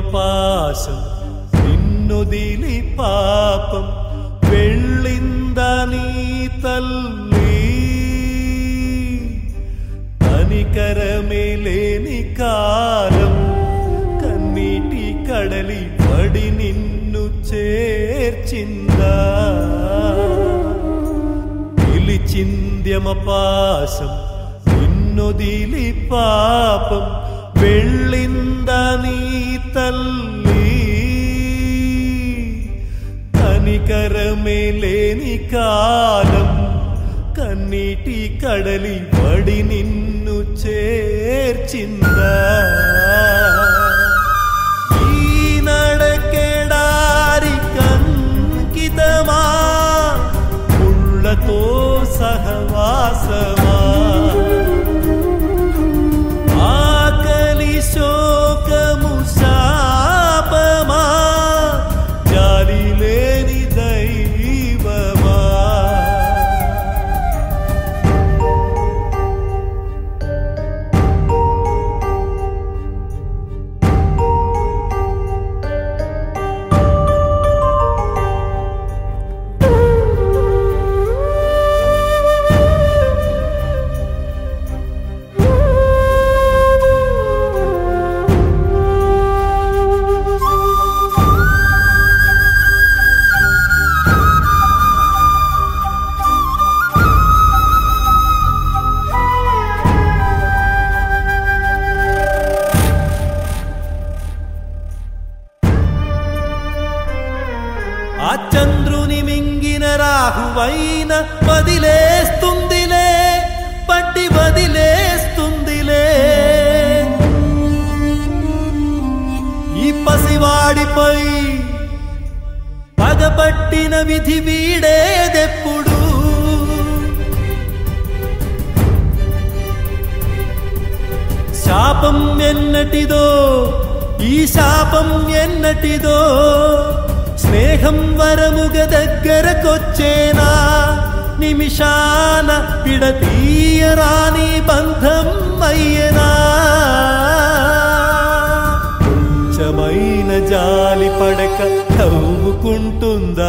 పాశం నిన్నొదిలి పాపం వెళ్ళిందని తల్లి కనికరమే లేని కాలం కన్నీటి కడలి పడి నిన్ను చేర్చిందా పిలిచింద్యమ పాశం నిన్నొదిలి పాపం వెళ్ళిందని తల్లి కనికరమే లేని కాలం కన్నీటి కడలి పడి నిన్ను చేర్చిందా ఈ నడకెడారి కంకితమా ముళ్ళతో సహవాసమా ఆకలి శోకము శాపమా జాలి లేని దైవమా ఆ చంద్రుని మింగిన రాహువైన వదిలేస్తుందిలే పట్టి వదిలేస్తుందిలే ఈ పసివాడిపై పగపట్టిన విధి వీడేదెప్పుడు శాపం ఎన్నటిదో ఈ శాపం ఎన్నటిదో స్నేహం వరముగ దగ్గరకొచ్చేనా నిమిషాన విడతీయరాని బంధం అయ్యనా కొంచెమైన జాలి పడక నవ్వుకుంటుందా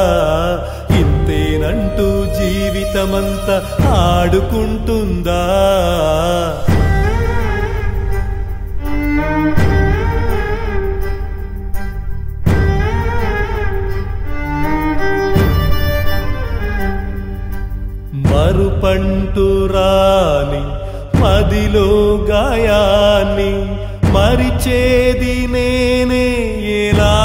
ఇంతేనంటూ జీవితమంతా ఆడుకుంటుందా మరుపంటురాని మదిలో గాయాన్ని మరిచేది నేనే ఎలా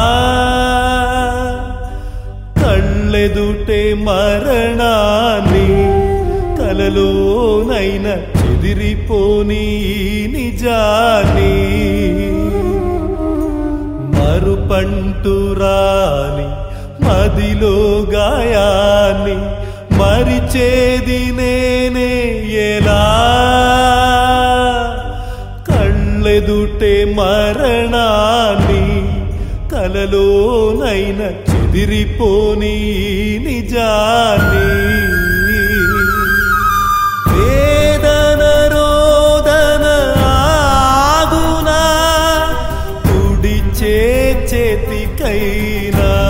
కళ్ళెదుటే మరణాన్ని కలలోనైన చెదిరిపోని నిజాన్ని మరుపంటురాని మదిలో గాయాన్ని మరిచేది నేనే ఎలా కళ్ళెదుటే మరణాన్ని కలలోనైన చెదిరిపోని నిజాన్ని వేదన రోదన ఆగునా కుడి చేతికైనా